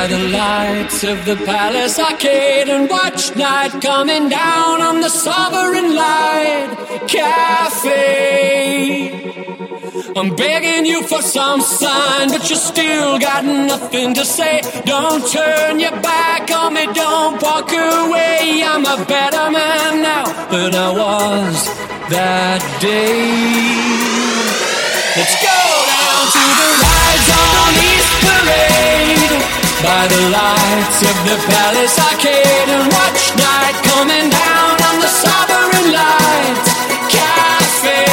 by the lights of the Palace Arcade and watch night coming down on the Sovereign Light Cafe. I'm begging you for some sign, but you still got nothing to say. Don't turn your back on me, don't walk away. I'm a better man now than I was that day. Let's go down to the rides on East Parade, by the lights of the Palace Arcade, and watch night coming down on the Sovereign Light Cafe.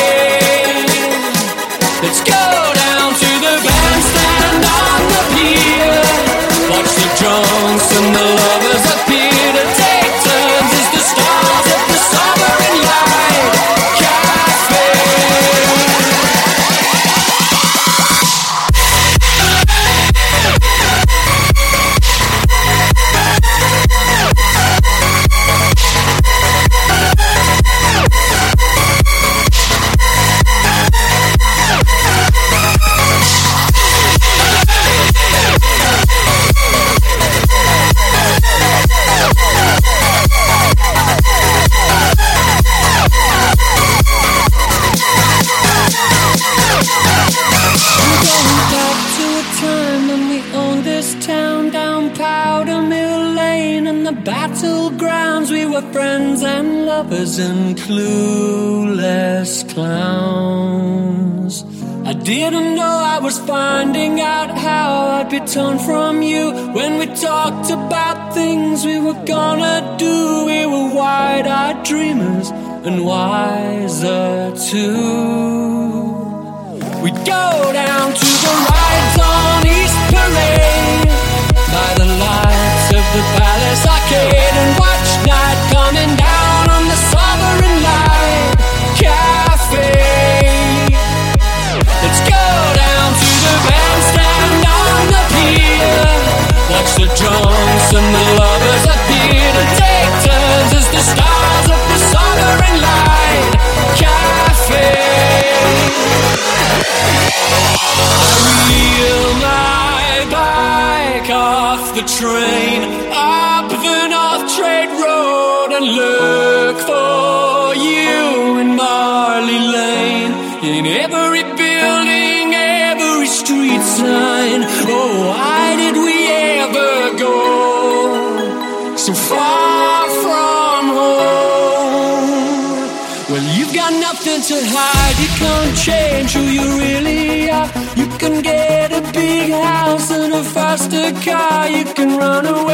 Let's go down to the bandstand on the pier, watch the drunks and the lovers appear to take turns as the stars of the Sovereign Light Cafe. Battlegrounds, we were friends and lovers and clueless clowns. I didn't know I was finding out how I'd be torn from you when we talked about things we were gonna do. We were wide-eyed dreamers and wiser too. We'd go down to the rides on East Parade, by the lights of the Palace Arcade, and watch night coming down on the Sovereign Light Cafe. Let's go down to the bandstand on the pier, watch the drunks and the lovers appear to take turns as the stars of the Sovereign Light Cafe. I wheel my bike off the train, up the North Trade Road, and look for you in Marley Lane, in every building, every street sign. Oh, why did we ever go so far from home? Well, you've got nothing to hide, you can't change who you really are. You can get a big house and a faster car, you can run away